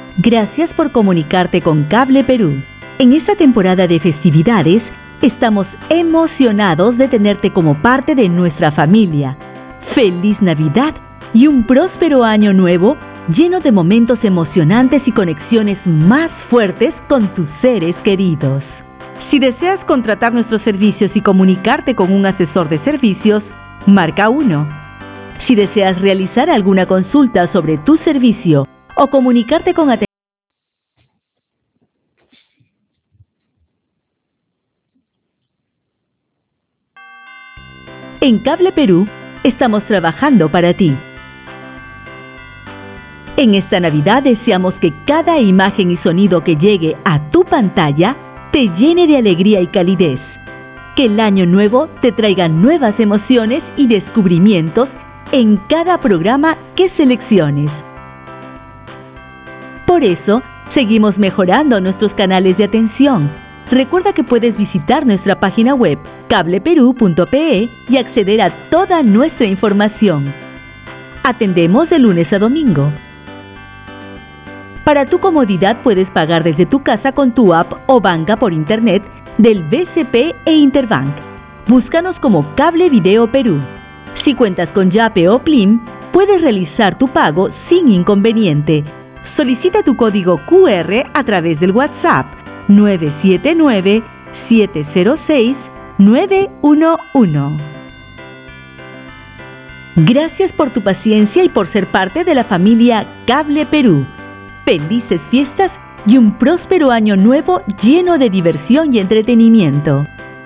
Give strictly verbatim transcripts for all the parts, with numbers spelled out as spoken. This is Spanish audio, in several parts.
Gracias por comunicarte con Cable Perú. En esta temporada de festividades, estamos emocionados de tenerte como parte de nuestra familia. ¡Feliz Navidad y un próspero año nuevo lleno de momentos emocionantes y conexiones más fuertes con tus seres queridos! Si deseas contratar nuestros servicios y comunicarte con un asesor de servicios, marca uno. Si deseas realizar alguna consulta sobre tu servicio o comunicarte con atención, en Cable Perú estamos trabajando para ti. En esta Navidad deseamos que cada imagen y sonido que llegue a tu pantalla te llene de alegría y calidez. Que el año nuevo te traiga nuevas emociones y descubrimientos en cada programa que selecciones. Por eso, seguimos mejorando nuestros canales de atención. Recuerda que puedes visitar nuestra página web cable perú punto pe y acceder a toda nuestra información. Atendemos de lunes a domingo. Para tu comodidad puedes pagar desde tu casa con tu app o banca por internet del B C P e Interbank. Búscanos como Cable Video Perú. Si cuentas con Yape o Plim, puedes realizar tu pago sin inconveniente. Solicita tu código Q R a través del WhatsApp nueve siete nueve, siete cero seis, nueve uno uno. Gracias por tu paciencia y por ser parte de la familia Cable Perú. Felices fiestas y un próspero año nuevo lleno de diversión y entretenimiento.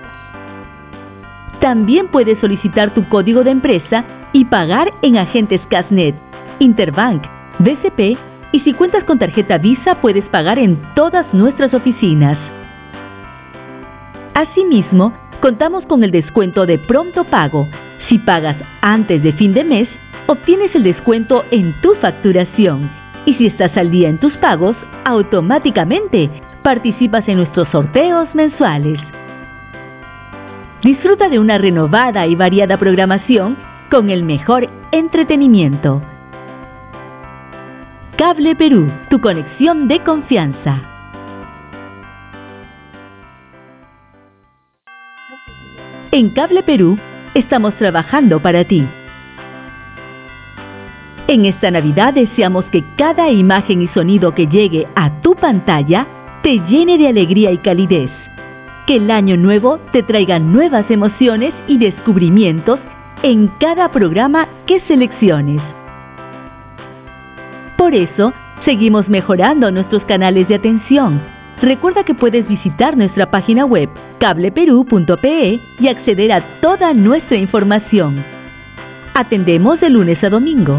También puedes solicitar tu código de empresa y pagar en agentes Casnet, Interbank, B C P y si cuentas con tarjeta Visa puedes pagar en todas nuestras oficinas. Asimismo, contamos con el descuento de pronto pago. Si pagas antes de fin de mes, obtienes el descuento en tu facturación. Y si estás al día en tus pagos, automáticamente participas en nuestros sorteos mensuales. Disfruta de una renovada y variada programación con el mejor entretenimiento. Cable Perú, tu conexión de confianza. En Cable Perú estamos trabajando para ti. En esta Navidad deseamos que cada imagen y sonido que llegue a tu pantalla te llene de alegría y calidez. Que el año nuevo te traiga nuevas emociones y descubrimientos en cada programa que selecciones. Por eso, seguimos mejorando nuestros canales de atención. Recuerda que puedes visitar nuestra página web cable perú punto pe y acceder a toda nuestra información. Atendemos de lunes a domingo.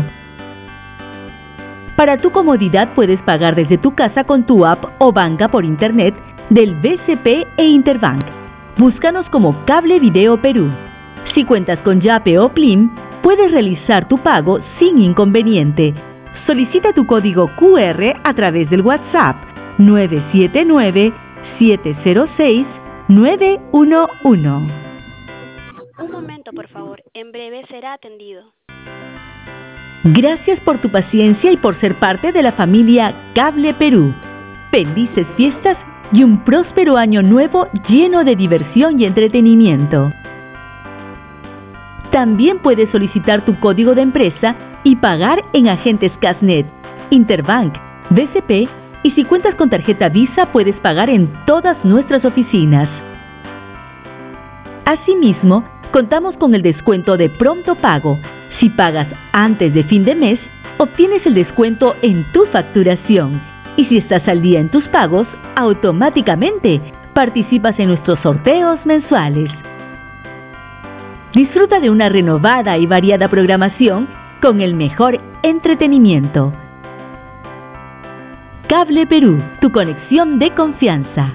Para tu comodidad puedes pagar desde tu casa con tu app o banca por internet del B C P e Interbank. Búscanos como Cable Video Perú. Si cuentas con Yape o Plim, puedes realizar tu pago sin inconveniente. Solicita tu código Q R a través del WhatsApp nueve siete nueve, siete cero seis, nueve uno uno. Un momento, por favor. En breve será atendido. Gracias por tu paciencia y por ser parte de la familia Cable Perú. Felices fiestas y un próspero año nuevo lleno de diversión y entretenimiento. También puedes solicitar tu código de empresa y pagar en agentes Casnet, Interbank, B C P y si cuentas con tarjeta Visa puedes pagar en todas nuestras oficinas. Asimismo, contamos con el descuento de pronto pago. Si pagas antes de fin de mes, obtienes el descuento en tu facturación. Y si estás al día en tus pagos, automáticamente participas en nuestros sorteos mensuales. Disfruta de una renovada y variada programación con el mejor entretenimiento. Cable Perú, tu conexión de confianza.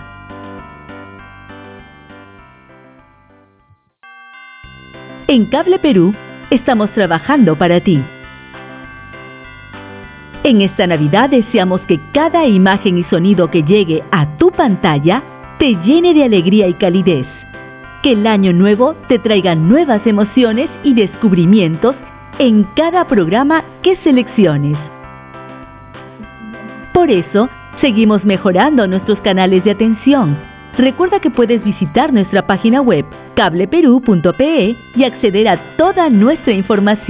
En Cable Perú estamos trabajando para ti. En esta Navidad deseamos que cada imagen y sonido que llegue a tu pantalla te llene de alegría y calidez. Que el año nuevo te traiga nuevas emociones y descubrimientos en cada programa que selecciones. Por eso, seguimos mejorando nuestros canales de atención. Recuerda que puedes visitar nuestra página web cable perú punto pe y acceder a toda nuestra información.